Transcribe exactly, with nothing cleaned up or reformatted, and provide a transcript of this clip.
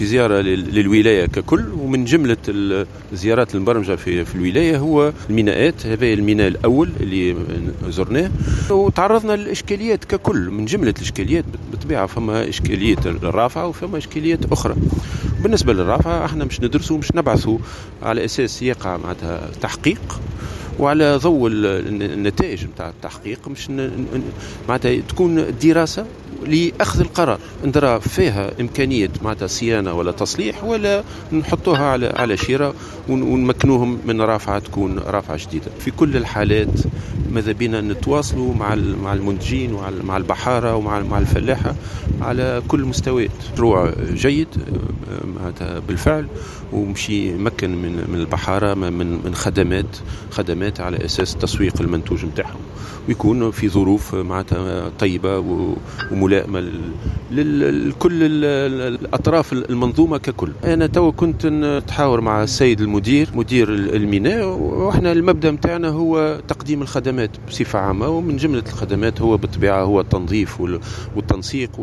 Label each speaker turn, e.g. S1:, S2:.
S1: زيارة للولاية ككل، ومن جملة الزيارات المبرمجة في في الولاية هو الميناءات. هذا الميناء الأول اللي زرناه، وتعرضنا للإشكاليات ككل. من جملة الإشكاليات بالطبيعة فما إشكالية الرافعة وفما إشكاليات أخرى. بالنسبة للرافعة احنا مش ندرسوا مش نبعثوا على أساس يقع معناتها تحقيق، وعلى ضوء النتائج نتاع التحقيق مش معناتها تكون دراسة لأخذ القرار، ندرى فيها إمكانية معناتها صيانة ولا تصليح، ولا نحطوها على على شراء ونمكنوهم من رافعة تكون رافعة جديدة. في كل الحالات ماذا بينا نتواصلوا مع مع المنتجين ومع البحارة ومع مع الفلاحة على كل مستويات. مشروع جيد معناتها بالفعل، ومشي يمكن من من البحارة من من خدمات خدمات على أساس تسويق المنتوج متاعهم، ويكون في ظروف معناتها طيبة وملائمة لكل الأطراف المنظومة ككل. أنا تو كنت نتحاور مع السيد المدير مدير الميناء، وإحنا المبدأ متاعنا هو تقديم الخدمات بصفة عامة، ومن جملة الخدمات هو بالطبيعة هو التنظيف والتنسيق